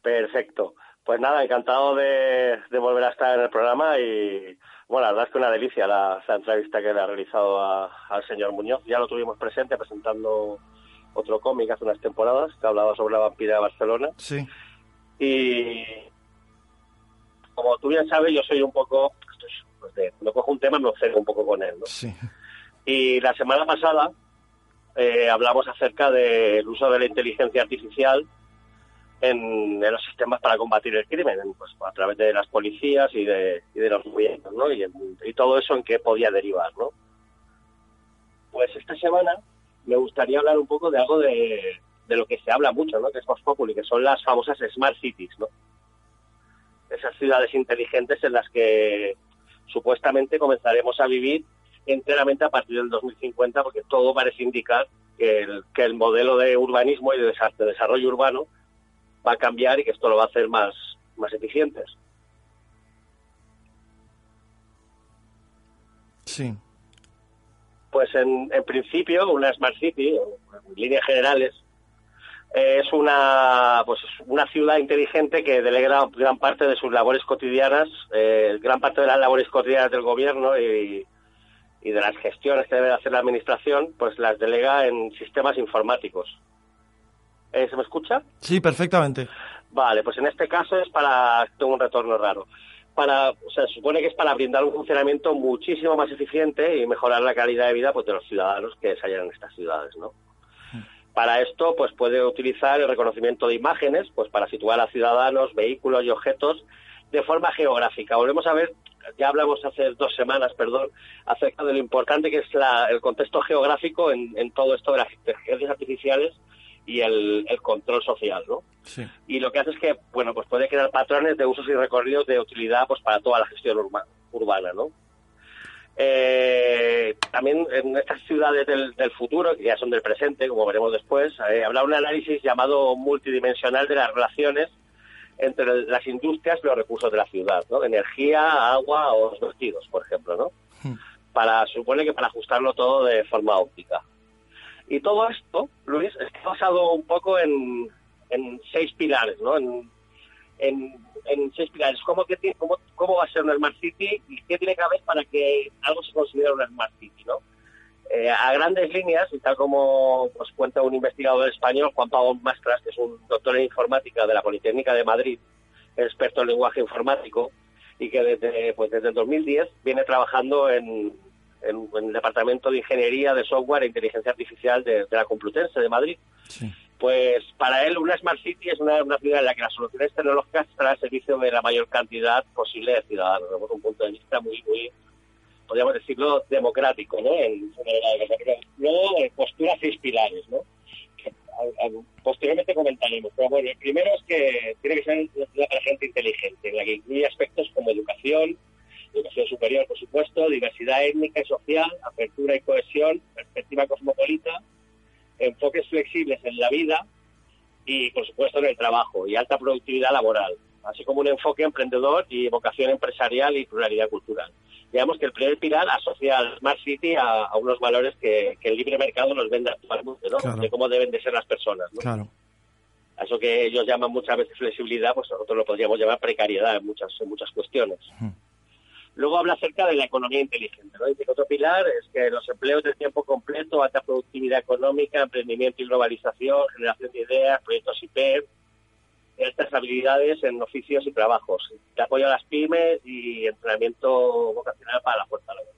Perfecto. Pues nada, encantado de, de volver a estar en el programa y, bueno, la verdad es que una delicia la, la entrevista que le ha realizado a, al señor Muñoz. Ya lo tuvimos presente presentando otro cómic hace unas temporadas que hablaba sobre la vampira de Barcelona. Sí. Y como tú bien sabes, yo soy un poco, pues de, cuando cojo un tema me obceco un poco con él, ¿no? Sí. Y la semana pasada eh, hablamos acerca del uso de la inteligencia artificial en, en los sistemas para combatir el crimen, pues a través de las policías y de, y de los gobiernos, ¿no? Y, y todo eso en qué podía derivar, ¿no? Pues esta semana me gustaría hablar un poco de algo de, de lo que se habla mucho, ¿no? Que es Vox Populi, que son las famosas Smart Cities, ¿no? Esas ciudades inteligentes en las que supuestamente comenzaremos a vivir enteramente a partir del dos mil cincuenta, porque todo parece indicar que el, que el modelo de urbanismo y de desarrollo urbano va a cambiar y que esto lo va a hacer más, más eficientes. Sí. Pues en, en principio una Smart City, en líneas generales, es una pues una ciudad inteligente que delega gran parte de sus labores cotidianas, eh, gran parte de las labores cotidianas del gobierno y, y de las gestiones que debe hacer la administración, pues las delega en sistemas informáticos. ¿Eh, ¿Se me escucha? Sí, perfectamente. Vale, pues en este caso es para... Tengo un retorno raro. Para, o sea, se supone que es para brindar un funcionamiento muchísimo más eficiente y mejorar la calidad de vida pues, de los ciudadanos que se hallan en estas ciudades, ¿no? Para esto, pues puede utilizar el reconocimiento de imágenes, pues para situar a ciudadanos, vehículos y objetos de forma geográfica. Volvemos a ver, ya hablamos hace dos semanas, perdón, acerca de lo importante que es la, el contexto geográfico en, en todo esto de las inteligencias artificiales y el, el control social, ¿no? Sí. Y lo que hace es que, bueno, pues puede crear patrones de usos y recorridos de utilidad, pues para toda la gestión urba, urbana, ¿no? Eh, también en estas ciudades del, del futuro, que ya son del presente, como veremos después, eh, habrá un análisis llamado multidimensional de las relaciones entre las industrias y los recursos de la ciudad, ¿no? Energía, agua o los vertidos, por ejemplo, ¿no? Hmm. Para, supone que para ajustarlo todo de forma óptica. Y todo esto, Luis, está basado un poco en, en seis pilares, ¿no? En, en, en seis pilares. ¿Cómo, que tiene, cómo, ¿Cómo va a ser una Smart City y qué tiene que haber para que algo se considere una Smart City, ¿no? Eh, a grandes líneas, y tal como pues, cuenta un investigador español, Juan Pablo Mastras, que es un doctor en informática de la Politécnica de Madrid, experto en lenguaje informático, y que desde, pues, desde el dos mil diez viene trabajando en, en, en el Departamento de Ingeniería de Software e Inteligencia Artificial de, de la Complutense de Madrid. Sí. Pues para él una Smart City es una, una ciudad en la que las soluciones tecnológicas están al servicio de la mayor cantidad posible de ciudadanos, desde un punto de vista muy, muy, podríamos decirlo, democrático, ¿no? En general. Luego, postura seis pilares, ¿no? Que, a, a, posteriormente comentaremos. Pero bueno, el primero es que tiene que ser una ciudad para gente inteligente, en la que incluye aspectos como educación, educación superior, por supuesto, diversidad étnica y social, apertura y cohesión, perspectiva cosmopolita, enfoques flexibles en la vida y, por supuesto, en el trabajo y alta productividad laboral, así como un enfoque emprendedor y vocación empresarial y pluralidad cultural. Digamos que el primer pilar asocia al Smart City a, a unos valores que, que el libre mercado nos vende actualmente, ¿no? Claro. De cómo deben de ser las personas, ¿no? Claro. A eso que ellos llaman muchas veces flexibilidad, pues nosotros lo podríamos llamar precariedad en muchas, en muchas cuestiones. Uh-huh. Luego habla acerca de la economía inteligente, ¿no? Dice que otro pilar es que los empleos de tiempo completo, alta productividad económica, emprendimiento y globalización, generación de ideas, proyectos I P, estas habilidades en oficios y trabajos, de apoyo a las pymes y entrenamiento vocacional para la fuerza laboral.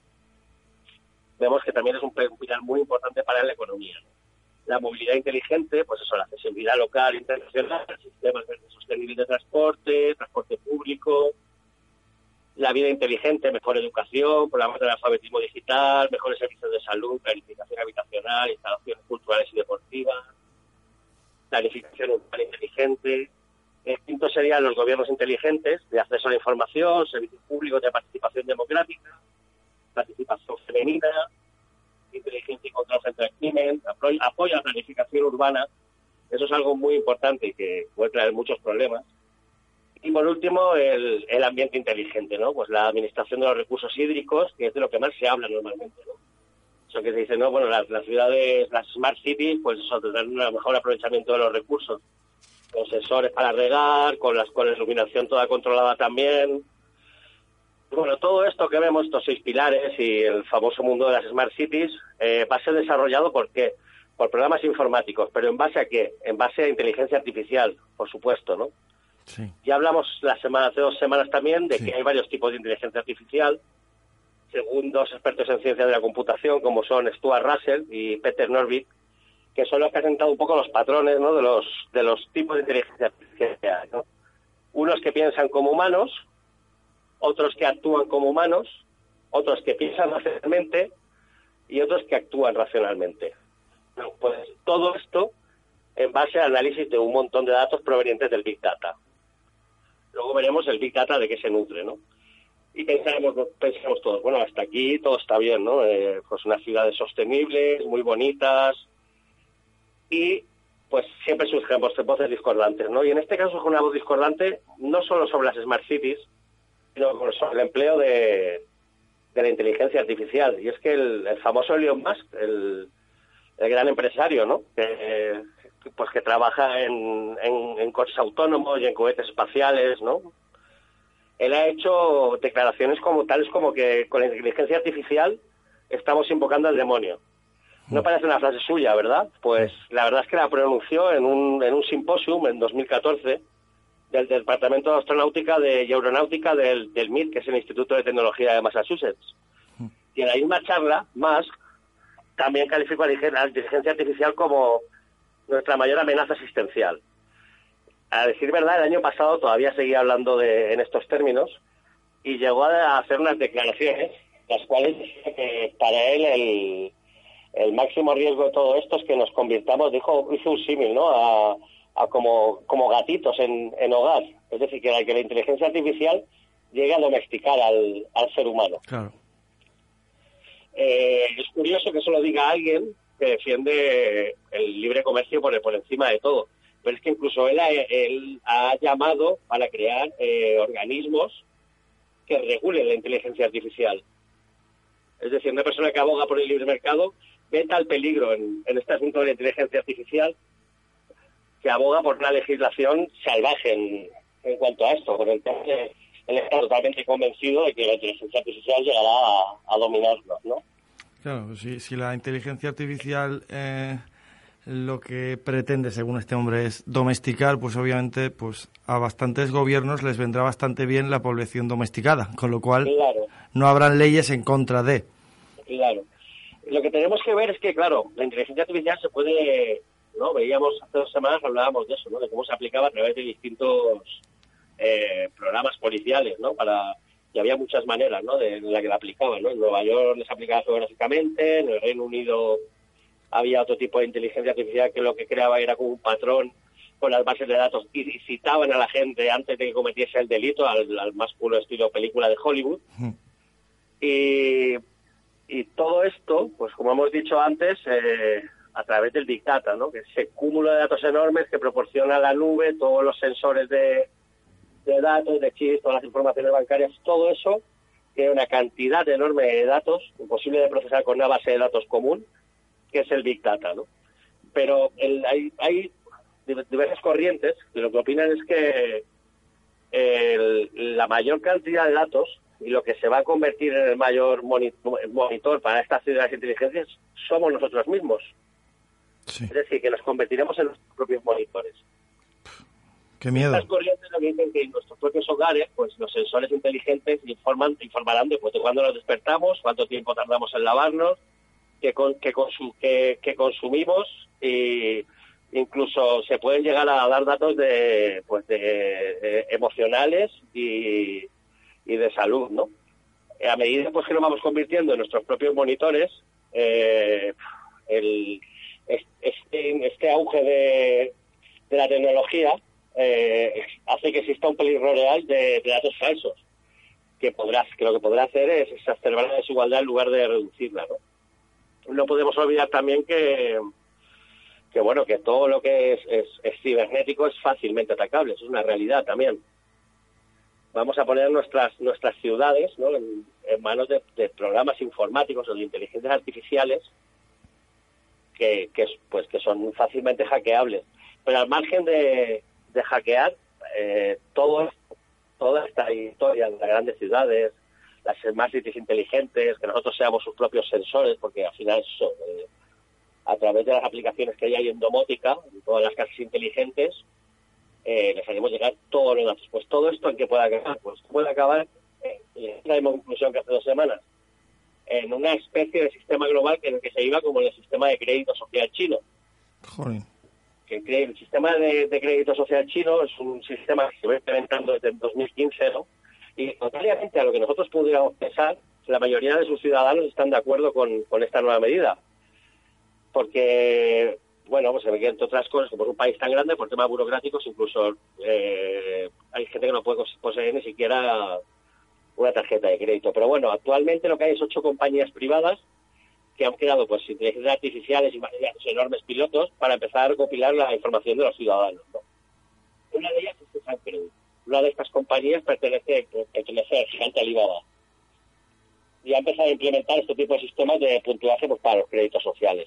Vemos que también es un pilar muy importante para la economía, ¿no? La movilidad inteligente, pues eso, la accesibilidad local e internacional, sistemas sostenibles de transporte, transporte público, la vida inteligente, mejor educación, programas de alfabetismo digital, mejores servicios de salud, planificación habitacional, instalaciones culturales y deportivas, planificación urbana inteligente. El quinto serían los gobiernos inteligentes, de acceso a la información, servicios públicos de participación democrática, participación femenina, inteligencia y control frente al crimen, apoyo a la planificación urbana. Eso es algo muy importante y que puede traer muchos problemas. Y por último, el, el ambiente inteligente, ¿no? Pues la administración de los recursos hídricos, que es de lo que más se habla normalmente, ¿no? Eso que se dice, ¿no? Bueno, las, las ciudades, las smart cities, pues eso, tendrán un mejor aprovechamiento de los recursos. con sensores para regar, con las con la iluminación toda controlada también. Bueno, todo esto que vemos, estos seis pilares y el famoso mundo de las Smart Cities, eh, va a ser desarrollado por qué, por programas informáticos, pero ¿en base a qué? En base a inteligencia artificial, por supuesto, ¿no? Sí. Ya hablamos la semana, hace dos semanas también de sí. que hay varios tipos de inteligencia artificial, según dos expertos en ciencia de la computación, como son Stuart Russell y Peter Norvig, que son los que han presentado un poco los patrones, ¿no?, de los de los tipos de inteligencia artificial, ¿no? Unos que piensan como humanos, otros que actúan como humanos, otros que piensan racionalmente y otros que actúan racionalmente. Bueno, pues todo esto en base al análisis de un montón de datos provenientes del Big Data. Luego veremos el Big Data de qué se nutre, ¿no? Y pensamos, pensamos todos, bueno, hasta aquí todo está bien, ¿no? Eh, pues unas ciudades sostenibles, muy bonitas, y pues siempre surgen voces discordantes, ¿no? Y en este caso es una voz discordante no solo sobre las Smart Cities, sino sobre el empleo de, de la inteligencia artificial. Y es que el, el famoso Elon Musk, el, el gran empresario, ¿no?, que, pues que trabaja en, en, en coches autónomos y en cohetes espaciales, ¿no?, él ha hecho declaraciones como tales como que con la inteligencia artificial estamos invocando al demonio. No parece una frase suya, ¿verdad? Pues la verdad es que la pronunció en un, en un simposium en dos mil catorce del Departamento de Astronáutica de, y Aeronáutica del, del M I T, que es el Instituto de Tecnología de Massachusetts. Y en la misma charla, Musk también calificó a la inteligencia artificial como nuestra mayor amenaza existencial. A decir verdad, el año pasado todavía seguía hablando de, en estos términos y llegó a hacer unas declaraciones, las cuales dice que para él el, el máximo riesgo de todo esto es que nos convirtamos, dijo, hizo un símil, ¿no?, a, a como, como gatitos en, en hogar. Es decir, que la, que la inteligencia artificial llegue a domesticar al, al ser humano. Claro. Eh, es curioso que eso lo diga alguien que defiende el libre comercio por, por encima de todo. Pero es que incluso él ha, él ha llamado para crear eh, organismos que regulen la inteligencia artificial. Es decir, una persona que aboga por el libre mercado ve tal peligro en, en este asunto de la inteligencia artificial que aboga por una legislación salvaje en, en cuanto a esto. Por el tema de, él está totalmente convencido de que la inteligencia artificial llegará a, a dominarnos, ¿no? Claro, si, si la inteligencia artificial... Eh... lo que pretende, según este hombre, es domesticar, pues obviamente pues a bastantes gobiernos les vendrá bastante bien la población domesticada, con lo cual claro, no habrán leyes en contra de. Claro. Lo que tenemos que ver es que, claro, la inteligencia artificial se puede, ¿no? Veíamos hace dos semanas, hablábamos de eso, ¿no?, de cómo se aplicaba a través de distintos eh, programas policiales, ¿no?, para... Y había muchas maneras, ¿no?, de en la que la aplicaban, ¿no? En Nueva York les aplicaba geográficamente, en el Reino Unido había otro tipo de inteligencia artificial que lo que creaba era como un patrón con las bases de datos y citaban a la gente antes de que cometiese el delito, al, al más puro estilo película de Hollywood. Mm. Y, y todo esto, pues como hemos dicho antes, eh, a través del Big Data, ¿no?, que es ese cúmulo de datos enormes que proporciona la nube, todos los sensores de, de datos, de chips, todas las informaciones bancarias, todo eso, que una cantidad enorme de datos, imposible de procesar con una base de datos común, que es el Big Data, ¿no? Pero el, hay, hay diversas corrientes que lo que opinan es que el, la mayor cantidad de datos y lo que se va a convertir en el mayor monitor para estas ciudades inteligentes somos nosotros mismos. Sí. Es decir, que nos convertiremos en nuestros propios monitores. Qué miedo. Estas corrientes lo que dicen que en nuestros propios hogares, pues los sensores inteligentes informan, informarán de, pues, de cuándo nos despertamos, cuánto tiempo tardamos en lavarnos, que, con, que, consu, que, que consumimos, y incluso se pueden llegar a dar datos de, pues de eh, emocionales y, y de salud, ¿no? A medida pues que nos vamos convirtiendo en nuestros propios monitores, eh, el, este, este auge de, de la tecnología eh, hace que exista un peligro real de, de datos falsos, que podrás, que lo que podrá hacer es exacerbar la desigualdad en lugar de reducirla, ¿no? No podemos olvidar también que, que bueno, que todo lo que es, es, es cibernético es fácilmente atacable, eso es una realidad también. Vamos a poner nuestras nuestras ciudades, ¿no?, en, en manos de, de programas informáticos o de inteligencias artificiales que, que pues que son fácilmente hackeables. Pero al margen de, de hackear eh, todo, toda esta historia de las grandes ciudades, las smart cities inteligentes, que nosotros seamos sus propios sensores, porque al final eso, eh, a través de las aplicaciones que hay ahí en domótica, en todas las casas inteligentes, eh, les haremos llegar todos los datos. Pues todo esto, ¿en qué puede acabar? Pues puede acabar, eh, eh, la misma conclusión que hace dos semanas, en una especie de sistema global en el que se iba como el sistema de crédito social chino. Joder. Que el sistema de, de crédito social chino es un sistema que se va implementando desde el dos mil quince, ¿no? Y contrariamente a lo que nosotros pudiéramos pensar, la mayoría de sus ciudadanos están de acuerdo con, con esta nueva medida. Porque, bueno, pues se ve que entre otras cosas, como es un país tan grande, por temas burocráticos, incluso eh, hay gente que no puede poseer ni siquiera una tarjeta de crédito. Pero bueno, actualmente lo que hay es ocho compañías privadas que han creado pues inteligencias artificiales y imaginaos enormes pilotos para empezar a recopilar la información de los ciudadanos, ¿no? Una de ellas es Sancredit. Una de estas compañías pertenece, pertenece al gigante Alibaba. Y ha empezado a implementar este tipo de sistemas de puntuaje pues, para los créditos sociales.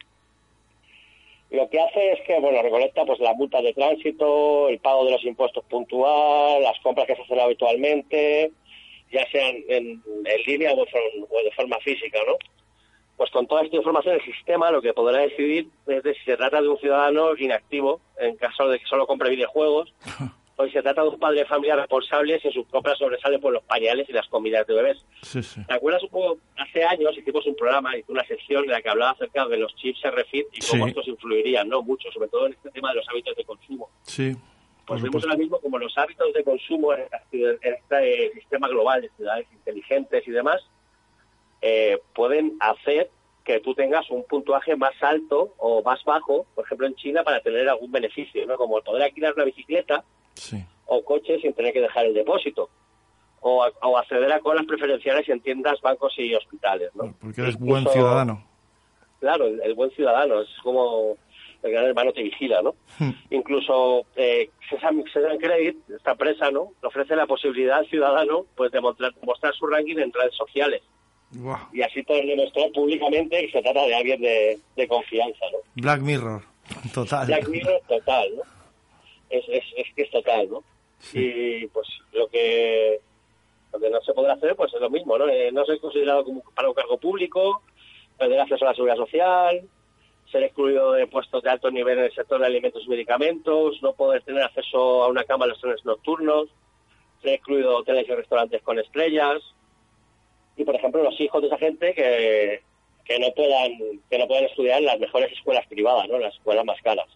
Lo que hace es que, bueno, recolecta pues la multa de tránsito, el pago de los impuestos puntual, las compras que se hacen habitualmente, ya sean en, en línea o de forma física, ¿no? Pues con toda esta información el sistema lo que podrá decidir es de si se trata de un ciudadano inactivo, en caso de que solo compre videojuegos, o si se trata de un padre de familia responsable si en sus compras sobresale por los pañales y las comidas de bebés. Sí, sí. ¿Te acuerdas un poco? Hace años hicimos un programa, hice una sección en la que hablaba acerca de los chips R F I D y cómo Sí. estos influirían, ¿no? Mucho, sobre todo en este tema de los hábitos de consumo. Sí, por Pues vemos supuesto. ahora mismo como los hábitos de consumo en este, en este sistema global de ciudades inteligentes y demás eh, pueden hacer que tú tengas un puntuaje más alto o más bajo, por ejemplo en China, para tener algún beneficio, ¿no? Como el poder alquilar una bicicleta Sí. o coche sin tener que dejar el depósito, o, a- o acceder a colas preferenciales en tiendas, bancos y hospitales, ¿no? Porque eres Incluso- buen ciudadano. Claro, el, el buen ciudadano, es como el gran hermano te vigila, ¿no? Incluso eh, Sesame Sesame Credit, esta empresa, ¿no?, ofrece la posibilidad al ciudadano pues de mostrar, mostrar su ranking en redes sociales. Guau. Y así poder demostrar públicamente que se trata de alguien de, de confianza, ¿no? Black Mirror, total. Black Mirror total, ¿no? Es, es, es que es total, ¿no? Y pues lo que lo que no se podrá hacer pues es lo mismo, ¿no? Eh, no ser considerado como para un cargo público, perder acceso a la seguridad social, ser excluido de puestos de alto nivel en el sector de alimentos y medicamentos, no poder tener acceso a una cama en los trenes nocturnos, ser excluido de hoteles y restaurantes con estrellas. Y por ejemplo los hijos de esa gente que, que no puedan que no puedan estudiar en las mejores escuelas privadas, ¿no?, las escuelas más caras.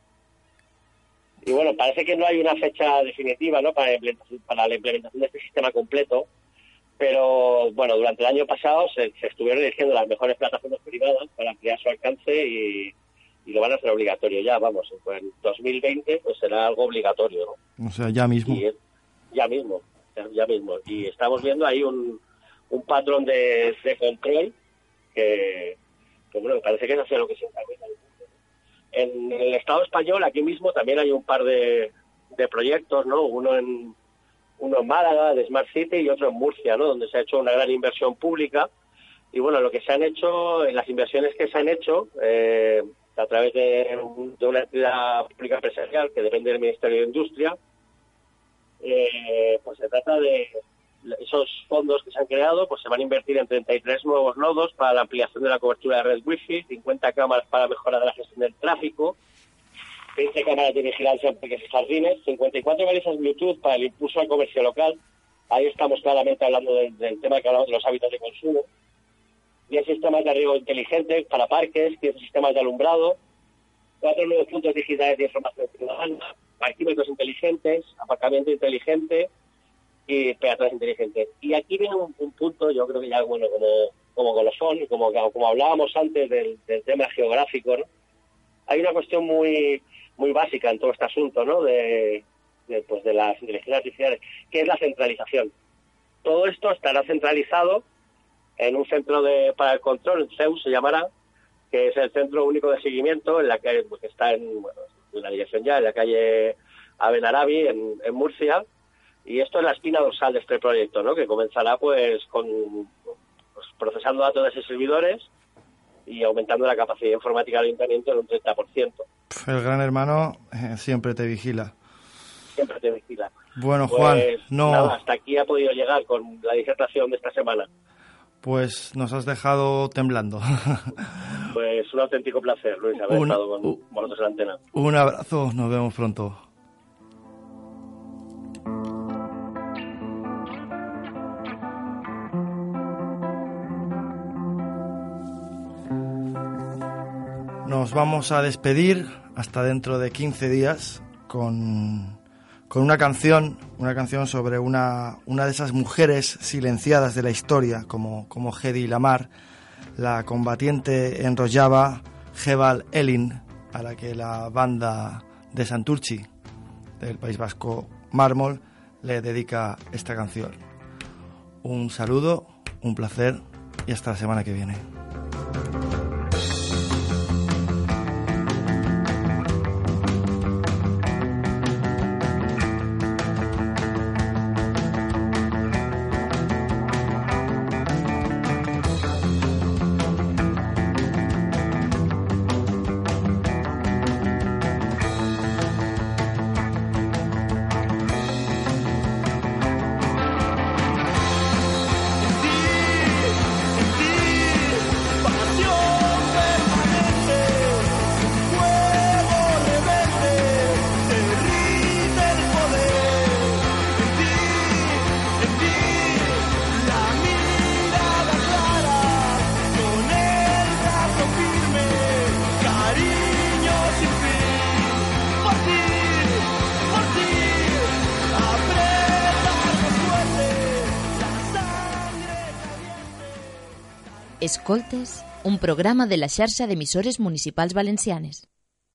Y bueno, parece que no hay una fecha definitiva, ¿no?, para la implementación, para la implementación de este sistema completo, pero bueno, durante el año pasado se, se estuvieron eligiendo las mejores plataformas privadas para ampliar su alcance y, y lo van a hacer obligatorio ya, vamos, pues en dos mil veinte pues será algo obligatorio, ¿no? O sea, ya mismo. Y es- ya mismo, ya, ya mismo. Y estamos viendo ahí un, un patrón de, de control que, que, bueno, me parece que es hacia lo que se encamina. En el Estado español, aquí mismo, también hay un par de, de proyectos, ¿no? Uno en uno en Málaga, de Smart City, y otro en Murcia, ¿no?, donde se ha hecho una gran inversión pública. Y bueno, lo que se han hecho, las inversiones que se han hecho eh, a través de, un- de una entidad pública empresarial que depende del Ministerio de Industria, eh, pues se trata de esos fondos que se han creado, pues se van a invertir en treinta y tres nuevos nodos para la ampliación de la cobertura de red Wi-Fi, cincuenta cámaras para mejorar la gestión del tráfico, veinte cámaras de vigilancia en parques y jardines, cincuenta y cuatro balizas Bluetooth para el impulso al comercio local. Ahí estamos claramente hablando del, del tema que hablamos de los hábitos de consumo. diez sistemas de riego inteligente para parques, diez sistemas de alumbrado, cuatro nuevos puntos digitales de información ciudadana, parquímetros inteligentes, aparcamiento inteligente y peatones inteligentes. Y aquí viene un, un punto, yo creo que ya, bueno, como, como colofón, y como, como hablábamos antes del, del tema geográfico, ¿no?, hay una cuestión muy muy básica en todo este asunto, ¿no?, de, de, pues de las inteligencias artificiales, que es la centralización. Todo esto estará centralizado en un centro de para el control, C E U se llamará, que es el Centro Único de Seguimiento, en la que pues, está en, bueno, en la dirección ya, en la calle Abenarabi, en, en Murcia, y esto es la espina dorsal de este proyecto, ¿no?, que comenzará pues con pues, procesando datos de esos servidores y aumentando la capacidad informática del ayuntamiento en un treinta por ciento. El gran hermano eh, siempre te vigila. siempre te vigila. Bueno, Pues, Juan, no... nada, hasta aquí ha podido llegar con la disertación de esta semana. Pues nos has dejado temblando. Pues un auténtico placer, Luis, haber Un- estado con con vosotros en la antena. Un abrazo, nos vemos pronto. Nos vamos a despedir hasta dentro de quince días con, con una canción, una canción sobre una, una de esas mujeres silenciadas de la historia, como, como Hedy Lamarr, la combatiente en Rojava, Jebal Elin, a la que la banda de Santurtzi, del País Vasco Mármol, le dedica esta canción. Un saludo, un placer y hasta la semana que viene. Escoltes, un programa de la xarxa d'emissores municipals valencianes.